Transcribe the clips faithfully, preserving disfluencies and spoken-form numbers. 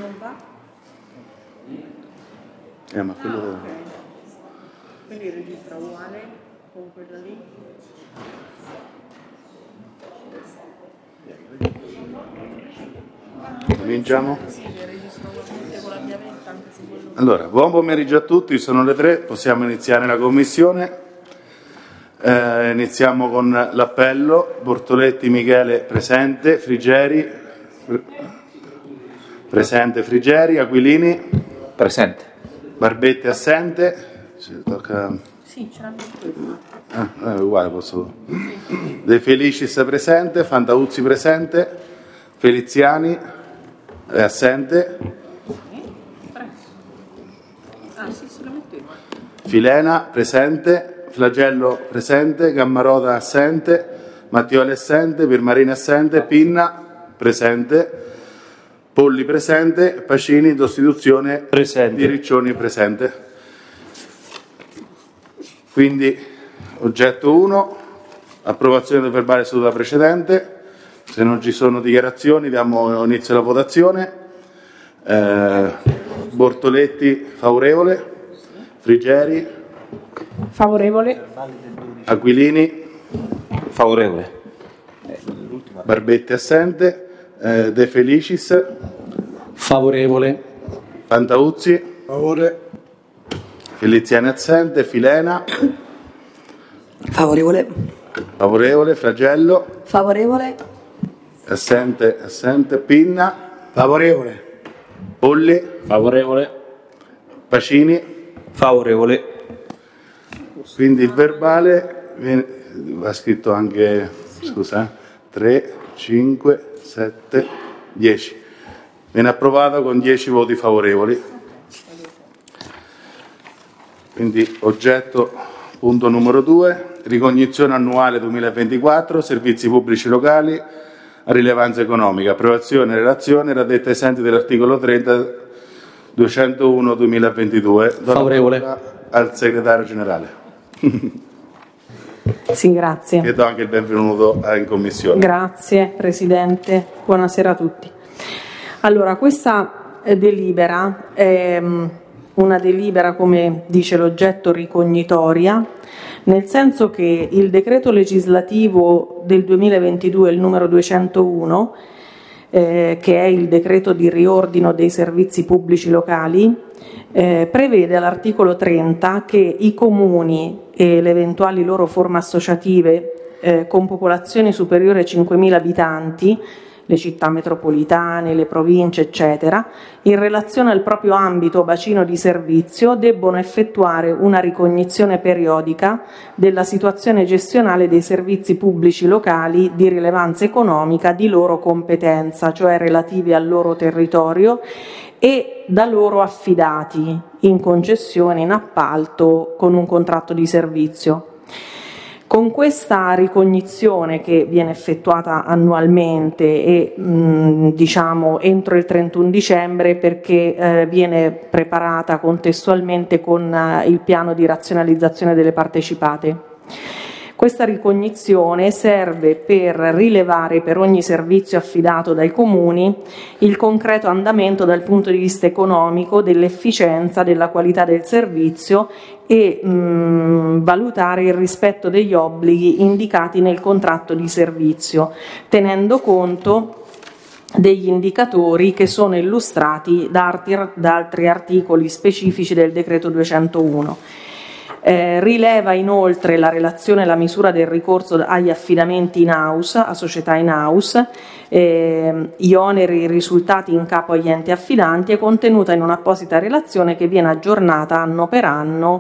Non va? Eh, ma quello Ah, deve... ok. Quindi registra uguale con quello lì? Cominciamo? Sì, che registra ugualmente con la chiavetta, anche se quello... Allora, buon pomeriggio a tutti, sono le tre, possiamo iniziare la commissione. Eh, iniziamo con l'appello. Bortoletti Michele presente, Frigeri presente, Frigeri, Aquilini presente, Barbetti assente. Ci tocca... Sì, ce l'abbiamo. Ah, eh, uguale posso. De Felicis presente, Fantauzzi presente, Feliziani è assente, Ah, sì, se lo mettevo. Filena presente, Flagello presente, Gammaroda assente, Mattioli assente, Pirmarini assente, Pinna presente, Polli presente, Pacini Dostituzione presente, di Riccioni presente. Quindi oggetto uno, approvazione del verbale seduta precedente. Se non ci sono dichiarazioni diamo inizio alla votazione. eh, Bortoletti favorevole, Frigeri Favorevole. Aquilini favorevole, Barbetti assente, eh, De Felicis favorevole, Fantauzzi Favore. Feliziani assente, Filena Favorevole. favorevole, Flagello Favorevole. assente, assente, Pinna Favorevole. Polli favorevole, Pacini. favorevole, Quindi il verbale viene, va scritto anche, scusa, tre, cinque, sette, dieci. Viene approvato con dieci voti favorevoli. Quindi oggetto punto numero due, ricognizione annuale duemilaventiquattro, servizi pubblici locali a rilevanza economica, approvazione e relazione raddetta ai sensi dell'articolo trenta duecentouno duemilaventidue. Do la favorevole, parola al segretario generale. Sì, grazie. E do anche il benvenuto in commissione. Grazie Presidente, buonasera a tutti. Allora, questa eh, delibera è um, una delibera, come dice l'oggetto, ricognitoria, nel senso che il decreto legislativo del duemilaventidue, il numero duecentouno, eh, che è il decreto di riordino dei servizi pubblici locali, eh, prevede all'articolo trenta che i comuni e le eventuali loro forme associative eh, con popolazione superiore a cinquemila abitanti, le città metropolitane, le province, eccetera, in relazione al proprio ambito o bacino di servizio debbono effettuare una ricognizione periodica della situazione gestionale dei servizi pubblici locali di rilevanza economica di loro competenza, cioè relativi al loro territorio e da loro affidati in concessione, in appalto, con un contratto di servizio. Con questa ricognizione, che viene effettuata annualmente e mh, diciamo entro il trentuno dicembre, perché eh, viene preparata contestualmente con eh, il piano di razionalizzazione delle partecipate. Questa ricognizione serve per rilevare per ogni servizio affidato dai comuni il concreto andamento dal punto di vista economico, dell'efficienza, della qualità del servizio e mh, valutare il rispetto degli obblighi indicati nel contratto di servizio, tenendo conto degli indicatori che sono illustrati da altri, da altri articoli specifici del decreto duecentouno. Eh, rileva inoltre la relazione e la misura del ricorso agli affidamenti in house, a società in house, eh, gli oneri e i risultati in capo agli enti affidanti, è contenuta in un'apposita relazione che viene aggiornata anno per anno,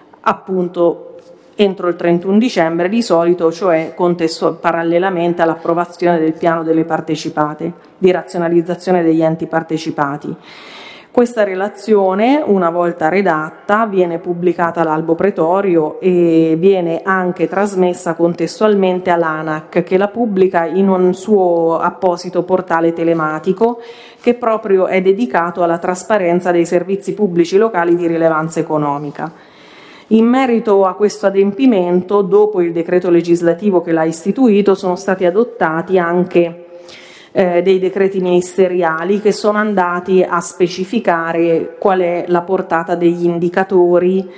appunto entro il trentuno dicembre di solito, cioè contesto, parallelamente all'approvazione del piano delle partecipate, di razionalizzazione degli enti partecipati. Questa relazione, una volta redatta, viene pubblicata all'albo pretorio e viene anche trasmessa contestualmente all'ANAC, che la pubblica in un suo apposito portale telematico che proprio è dedicato alla trasparenza dei servizi pubblici locali di rilevanza economica. In merito a questo adempimento, dopo il decreto legislativo che l'ha istituito, sono stati adottati anche eh, dei decreti ministeriali che sono andati a specificare qual è la portata degli indicatori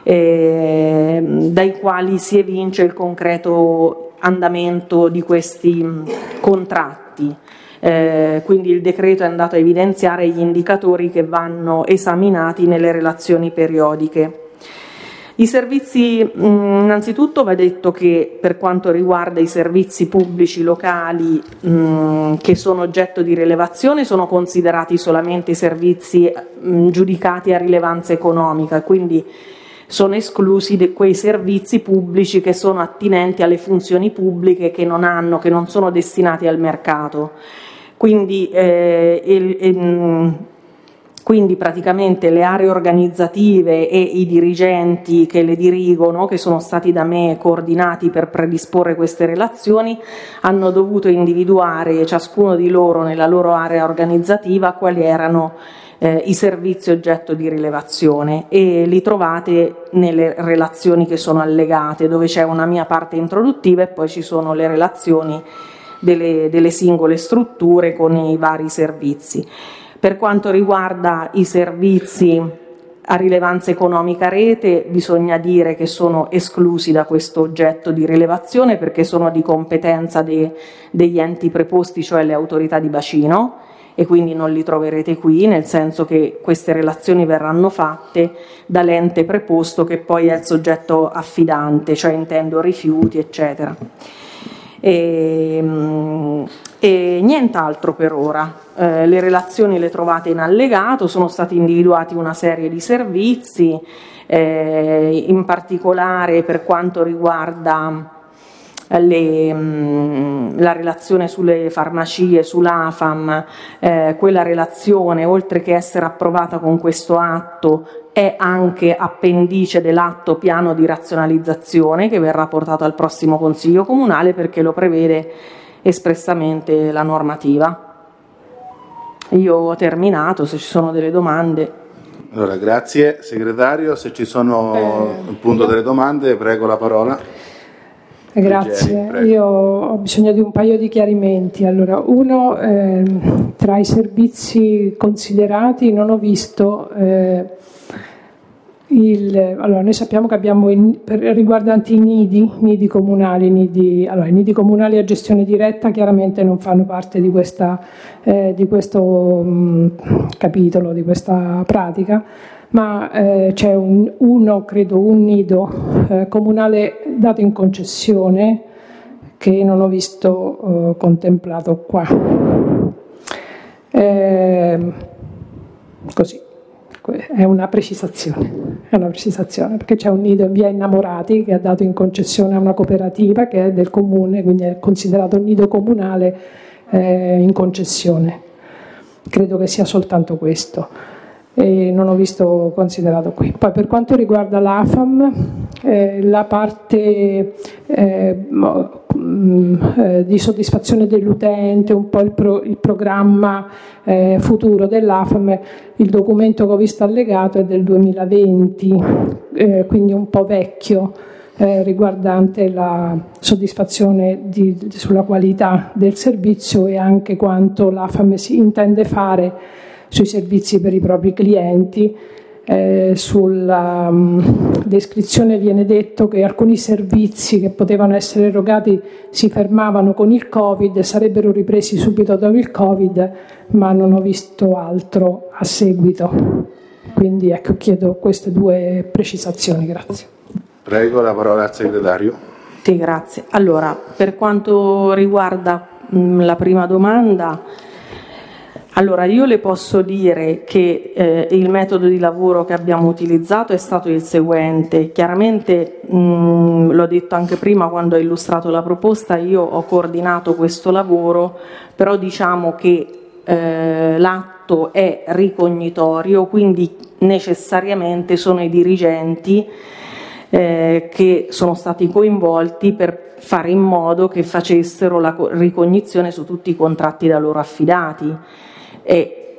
eh, dai quali si evince il concreto andamento di questi contratti. Eh, quindi il decreto è andato a evidenziare gli indicatori che vanno esaminati nelle relazioni periodiche. I servizi, mh, innanzitutto va detto che per quanto riguarda i servizi pubblici locali mh, che sono oggetto di rilevazione sono considerati solamente i servizi mh, giudicati a rilevanza economica, quindi sono esclusi de quei servizi pubblici che sono attinenti alle funzioni pubbliche che non hanno, che non sono destinati al mercato. Quindi, eh, il, il, quindi praticamente le aree organizzative e i dirigenti che le dirigono, che sono stati da me coordinati per predisporre queste relazioni, hanno dovuto individuare ciascuno di loro nella loro area organizzativa quali erano eh, i servizi oggetto di rilevazione, e li trovate nelle relazioni che sono allegate, dove c'è una mia parte introduttiva e poi ci sono le relazioni delle, delle singole strutture con i vari servizi. Per quanto riguarda i servizi a rilevanza economica rete, bisogna dire che sono esclusi da questo oggetto di rilevazione perché sono di competenza de, degli enti preposti, cioè le autorità di bacino, e quindi non li troverete qui, nel senso che queste relazioni verranno fatte dall'ente preposto che poi è il soggetto affidante, cioè intendo rifiuti, eccetera. E, e nient'altro per ora. Eh, le relazioni le trovate in allegato, sono stati individuati una serie di servizi, eh, in particolare per quanto riguarda le, mh, la relazione sulle farmacie, sull'AFAM, eh, quella relazione, oltre che essere approvata con questo atto, è anche appendice dell'atto piano di razionalizzazione che verrà portato al prossimo Consiglio Comunale perché lo prevede espressamente la normativa. Io ho terminato, se ci sono delle domande. Allora, grazie segretario, se ci sono eh, appunto delle domande prego la parola. Grazie, Leggeri, io ho bisogno di un paio di chiarimenti. Allora, uno, eh, tra i servizi considerati non ho visto eh, il, allora noi sappiamo che abbiamo in, per, riguardanti i nidi, nidi comunali, nidi, allora, i nidi comunali a gestione diretta chiaramente non fanno parte di, questa, eh, di questo mh, capitolo, di questa pratica, ma eh, c'è un, uno, credo, un nido eh, comunale dato in concessione che non ho visto eh, contemplato qua. Eh, così, è una precisazione, è una precisazione, perché c'è un nido in via Innamorati che è dato in concessione a una cooperativa che è del comune, quindi è considerato un nido comunale eh, in concessione. Credo che sia soltanto questo. E non ho visto considerato qui. Poi per quanto riguarda l'AFAM, eh, la parte eh, eh, di soddisfazione dell'utente, un po' il, pro, il programma eh, futuro dell'AFAM, il documento che ho visto allegato è del duemilaventi, eh, quindi un po' vecchio, eh, riguardante la soddisfazione di, sulla qualità del servizio e anche quanto l'AFAM si intende fare sui servizi per i propri clienti. Eh, sulla um, descrizione viene detto che alcuni servizi che potevano essere erogati si fermavano con il Covid e sarebbero ripresi subito dopo il Covid, ma non ho visto altro a seguito. Quindi ecco, chiedo queste due precisazioni, grazie. Prego la parola al segretario. Sì, grazie. Allora, per quanto riguarda mh, la prima domanda, allora io le posso dire che eh, il metodo di lavoro che abbiamo utilizzato è stato il seguente. Chiaramente, mh, l'ho detto anche prima quando ho illustrato la proposta, io ho coordinato questo lavoro, però diciamo che eh, l'atto è ricognitorio, quindi necessariamente sono i dirigenti eh, che sono stati coinvolti per fare in modo che facessero la ricognizione su tutti i contratti da loro affidati. E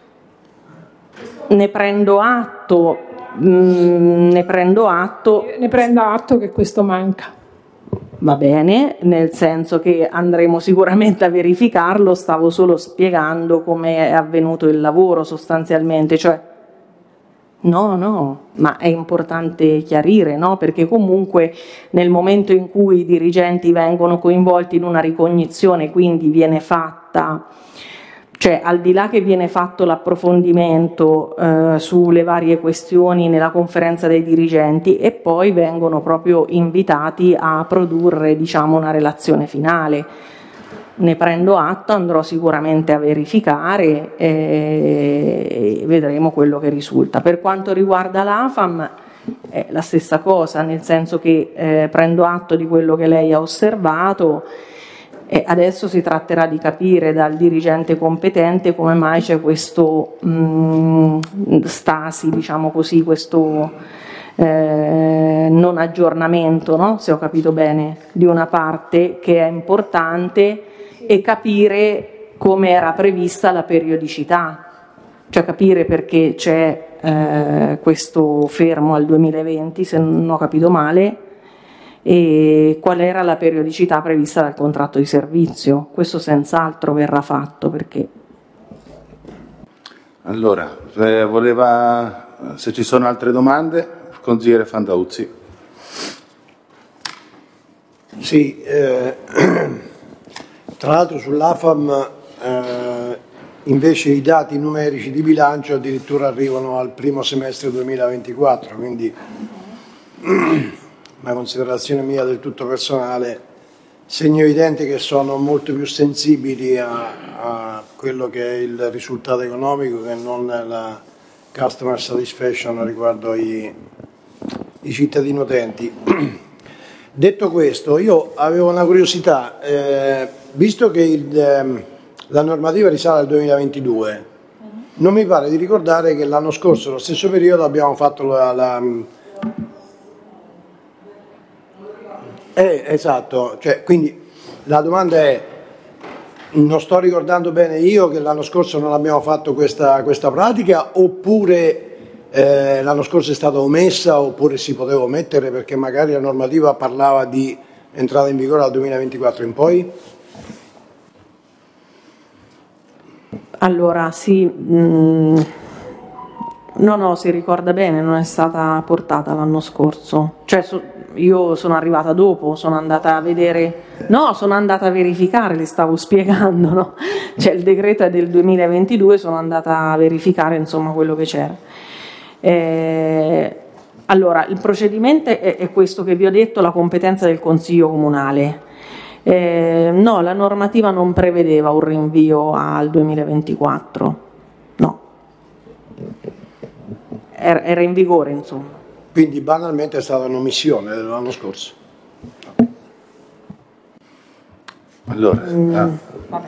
ne prendo atto, mh, ne prendo atto. Ne prenda atto che questo manca. va bene, nel senso che andremo sicuramente a verificarlo, stavo solo spiegando come è avvenuto il lavoro sostanzialmente, cioè no, no, ma è importante chiarire, no? Perché comunque nel momento in cui i dirigenti vengono coinvolti in una ricognizione, quindi viene fatta, cioè al di là che viene fatto l'approfondimento eh, sulle varie questioni nella conferenza dei dirigenti e poi vengono proprio invitati a produrre, diciamo, una relazione finale. Ne prendo atto, andrò sicuramente a verificare e vedremo quello che risulta. Per quanto riguarda l'AFAM è la stessa cosa, nel senso che eh, prendo atto di quello che lei ha osservato e adesso si tratterà di capire dal dirigente competente come mai c'è questo mh, stasi, diciamo così, questo eh, non aggiornamento, no? Se ho capito bene, di una parte che è importante, e capire come era prevista la periodicità, cioè capire perché c'è eh, questo fermo al duemilaventi, se non ho capito male, e qual era la periodicità prevista dal contratto di servizio. Questo senz'altro verrà fatto, perché allora eh, voleva, se ci sono altre domande, il consigliere Fantauzzi. Sì, eh, tra l'altro sull'AFAM eh, invece i dati numerici di bilancio addirittura arrivano al primo semestre duemilaventiquattro, quindi una considerazione mia del tutto personale, segno evidente che sono molto più sensibili a, a quello che è il risultato economico che non la customer satisfaction riguardo i, i cittadini utenti. Detto questo, io avevo una curiosità, eh, visto che il, eh, la normativa risale al duemilaventidue, non mi pare di ricordare che l'anno scorso, allo stesso periodo, abbiamo fatto la... la eh, esatto, cioè, quindi la domanda è, non sto ricordando bene io che l'anno scorso non abbiamo fatto questa, questa pratica, oppure eh, l'anno scorso è stata omessa, oppure si poteva omettere perché magari la normativa parlava di entrata in vigore dal duemilaventiquattro in poi? allora sì, mh, no no, si ricorda bene, non è stata portata l'anno scorso, cioè so, io sono arrivata dopo, sono andata a vedere, no, sono andata a verificare, le stavo spiegando, no? Cioè il decreto è del duemilaventidue, sono andata a verificare insomma quello che c'era. Eh, allora, il procedimento è, è questo che vi ho detto, la competenza del Consiglio Comunale. Eh, no, la normativa non prevedeva un rinvio al duemilaventiquattro, no, era, era in vigore insomma. Quindi banalmente è stata un'omissione dell'anno scorso. Allora, Mm, ah. vabbè.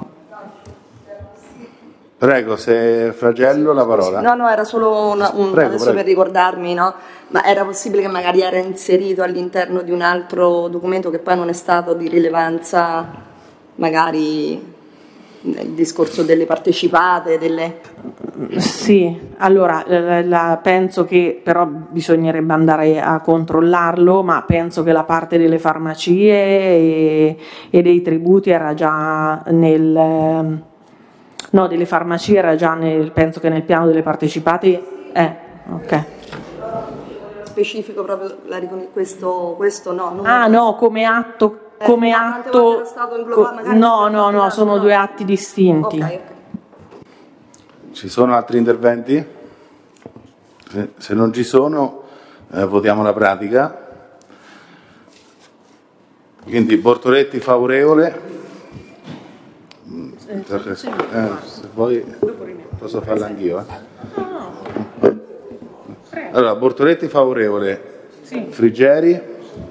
Prego, se Fragello la parola. No, no, era solo una, un, Prego, adesso prego. per ricordarmi, no? Ma era possibile che magari era inserito all'interno di un altro documento che poi non è stato di rilevanza, magari nel discorso delle partecipate, delle... Sì, allora la, la, penso che però bisognerebbe andare a controllarlo, ma penso che la parte delle farmacie e, e dei tributi era già nel... No, delle farmacie era già nel, penso che nel piano delle partecipate, eh, ok. Specifico proprio la, questo, questo no. Non Ah no, come atto, come eh, atto, era stato inglobato, magari no, non no, no, fatto sono tanto, due no. atti distinti. Ok, ok. Ci sono altri interventi? Se, se non ci sono, eh, votiamo la pratica. Quindi Bortoletti favorevole. Eh, se vuoi posso farla anch'io. Eh. Allora, Bortoletti favorevole. Frigeri.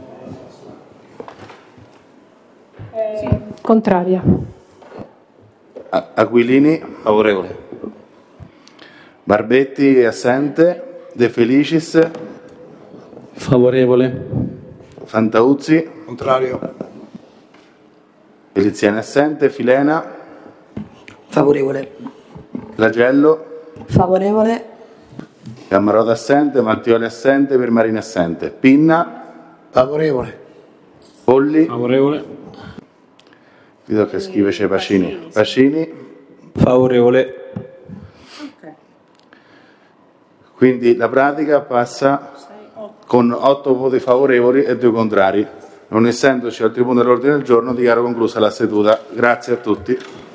Contraria. A- Aquilini. Favorevole. Barbetti è assente. De Felicis. Favorevole. Fantauzzi. Contrario. Eliziani è assente. Filena. Favorevole. Flagello. Favorevole. Cammarota assente. Mattioli assente. Permarini assente. Pinna. Favorevole. Polli. Favorevole. Vedo che scrive c'è Pacini. Pacini. Favorevole. Quindi la pratica passa con otto voti favorevoli e due contrari. Non essendoci altri punti all'ordine del giorno, dichiaro conclusa la seduta. Grazie a tutti.